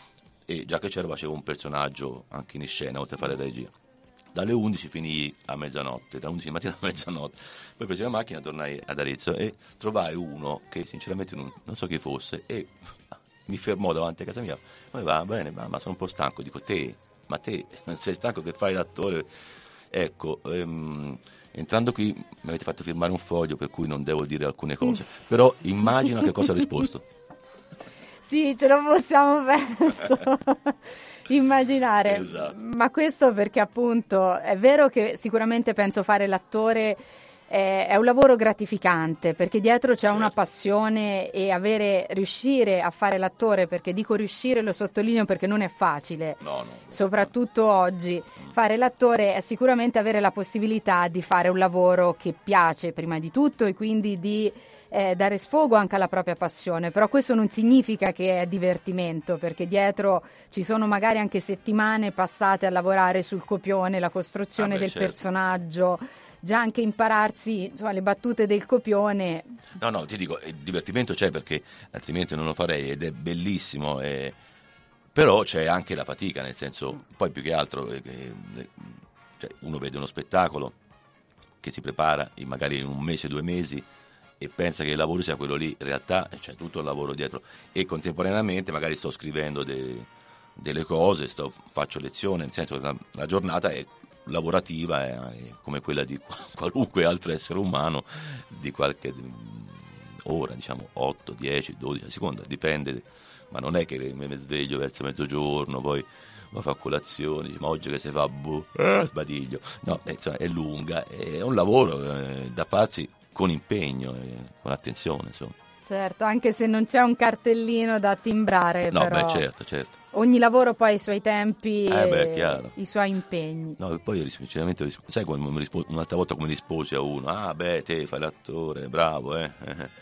e già che c'ero facevo un personaggio anche in scena oltre a fare la regia. Dalle undici finii a mezzanotte, da undici di mattina a mezzanotte. Poi presi la macchina, tornai ad Arezzo e trovai uno che sinceramente non, non so chi fosse e mi fermò davanti a casa mia. Poi va bene, ma, ma sono un po' stanco. Dico, te, ma te, non sei stanco che fai l'attore? Ecco, ehm, entrando qui mi avete fatto firmare un foglio per cui non devo dire alcune cose, però immagino che cosa ho risposto. Sì, ce lo possiamo penso immaginare, Esatto. Ma questo perché appunto è vero che sicuramente penso fare l'attore è, è un lavoro gratificante, perché dietro c'è Certo. una passione e avere, riuscire a fare l'attore, perché dico riuscire, lo sottolineo perché non è facile, No, no. soprattutto oggi. Fare l'attore è sicuramente avere la possibilità di fare un lavoro che piace prima di tutto e quindi di Eh, dare sfogo anche alla propria passione, però questo non significa che è divertimento, perché dietro ci sono magari anche settimane passate a lavorare sul copione, la costruzione Ah, beh, del certo. personaggio, già anche impararsi insomma, le battute del copione. No, no, ti dico, il divertimento c'è perché altrimenti non lo farei ed è bellissimo, e... però c'è anche la fatica, nel senso, poi più che altro eh, eh, cioè, uno vede uno spettacolo che si prepara in magari in un mese, due mesi e pensa che il lavoro sia quello lì, in realtà c'è tutto il lavoro dietro e contemporaneamente magari sto scrivendo de, delle cose, sto, faccio lezione, nel senso che la, la giornata è lavorativa, è, è come quella di qualunque altro essere umano, di qualche ora, diciamo otto, dieci, dodici, a seconda, dipende, ma non è che mi sveglio verso mezzogiorno, poi va a fare colazione, dice, ma oggi che si fa, boh, eh, sbadiglio, no, è, insomma, è lunga, è un lavoro eh, da farsi con impegno e con attenzione, insomma. Certo, anche se non c'è un cartellino da timbrare, No, però beh, certo, certo. ogni lavoro poi ha i suoi tempi Eh, beh, e chiaro. i suoi impegni. No, e poi io sinceramente, risp- sai quando mi rispo- un'altra volta come risposi a uno, ah beh, te fai l'attore, bravo, eh.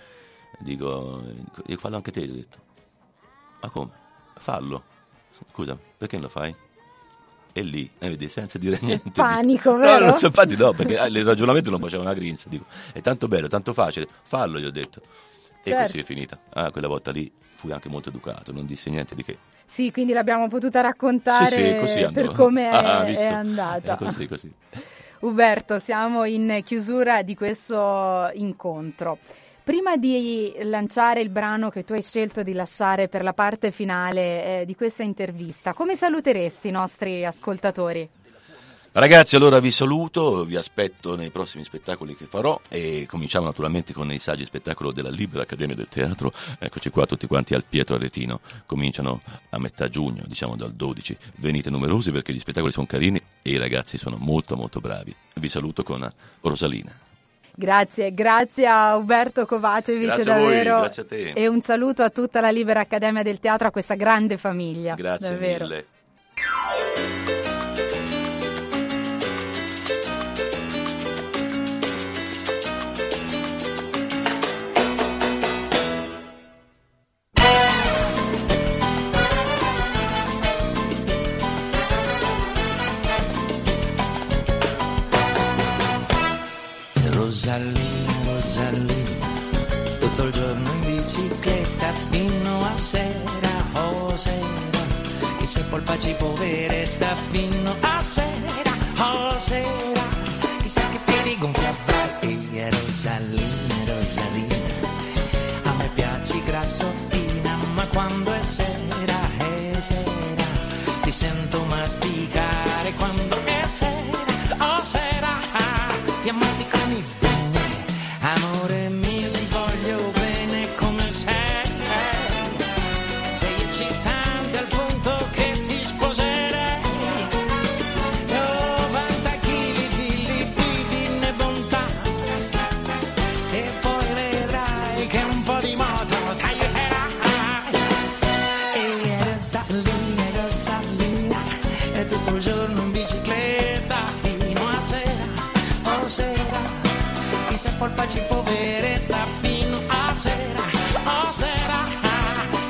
Dico, io fallo anche te, ho detto. Ma come? Fallo. Scusa, perché non lo fai? E lì, eh, vedi, senza dire niente. Panico, dico, vero? No, non so, infatti no, perché eh, il ragionamento non faceva una grinza, dico, è tanto bello, tanto facile, fallo, gli ho detto. E Certo. così è finita. Ah, quella volta lì fui anche molto educato, non dissi niente di che. Sì, quindi l'abbiamo potuta raccontare Sì, sì, così andò. per come è, Ah, visto? è andata. È così, così. Uberto, siamo in chiusura di questo incontro. Prima di lanciare il brano che tu hai scelto di lasciare per la parte finale eh, di questa intervista, come saluteresti i nostri ascoltatori? Ragazzi, allora vi saluto, vi aspetto nei prossimi spettacoli che farò e cominciamo naturalmente con i saggi spettacolo della Libera Accademia del Teatro. Eccoci qua tutti quanti al Pietro Aretino, cominciano a metà giugno, diciamo dal dodici. Venite numerosi perché gli spettacoli sono carini e i ragazzi sono molto molto bravi. Vi saluto con Rosalina. Grazie, grazie a Uberto Kovacevic, Grazie a voi, davvero, grazie a te. E un saluto a tutta la Libera Accademia del Teatro, a questa grande famiglia. Grazie davvero. mille. Rosalina, Rosalina, tutto il giorno in bicicletta fino a sera, oh sera, che se polpaci poveretta fino a sera, oh sera, chissà che piedi gonfi avrai. E Rosalina, Rosalina, a me piaci grassottina, ma quando è sera, è sera, ti sento masticare quando è sera, oh sera, ti ammazzi con i bene, amore mio ti voglio bene come sei, sei eccitante al punto che ti sposerei, novanta chili di divine bontà, e poi vedrai che un po' di moto ti aiuterà. E Rosalina, Rosalina, è tutto il giorno in bicicletta fino a sera, oh sera, chissà polpaci poveretta fino a sera, oh sera,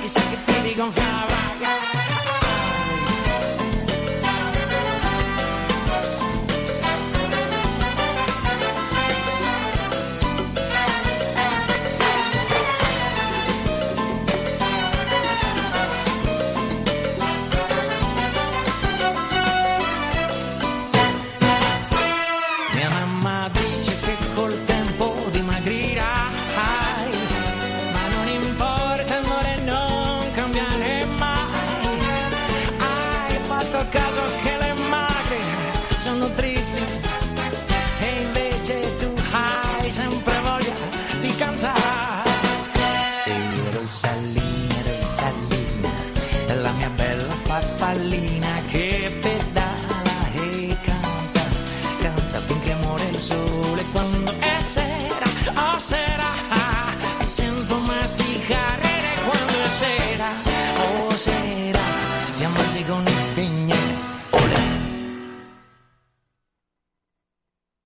tristi, e invece tu hai sempre voglia di cantare. E Rosalina, Rosalina, la mia bella farfallina che pedala e canta, canta finché muore il sole. Quando è sera, oh sera, mi sento masticare. Quando è sera, oh sera, ti ammazzi con